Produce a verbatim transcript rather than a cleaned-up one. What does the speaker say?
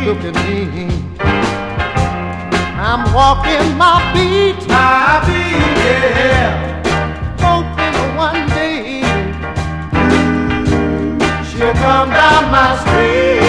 Look at me. I'm walking my beat. My beat, yeah. Hoping one day she'll come down my street.